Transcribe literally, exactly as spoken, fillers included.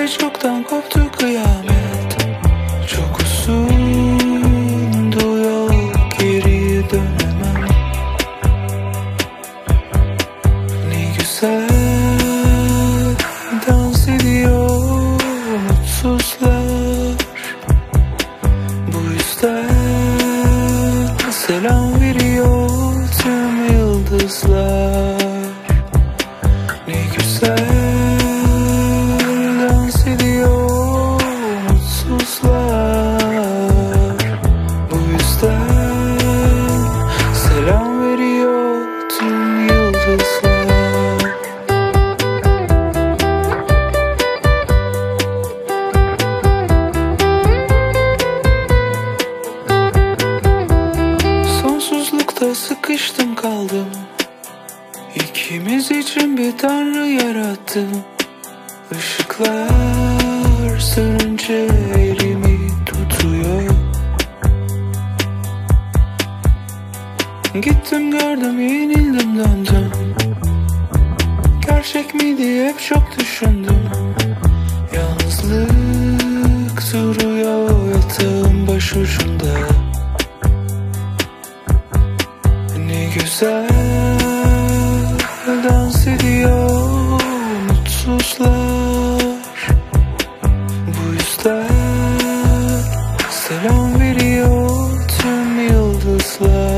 ve çoktan koptu kıyamet. Çok uzundu yol, geriye dönemem. Ne güzel dans ediyor mutsuzlar. Bu yüzden selam veriyor tüm yıldızlar. Ne güzel dans ediyor mutsuzlar. Bu yüzden selam veriyor tüm yıldızlar. Sonsuzlukta sıkıştım kaldım. İkimiz için bir tanrı yarattım. Işıklar sönünce elimi tutuyor. Gittim gördüm, yenildim döndüm. Gerçek mi diye hep çok düşündüm. Yalnızlık duruyor yatağın başucunda. Ne güzel dans ediyor mutsuzlar. Bu yüzden selam veriyor tüm yıldızlar.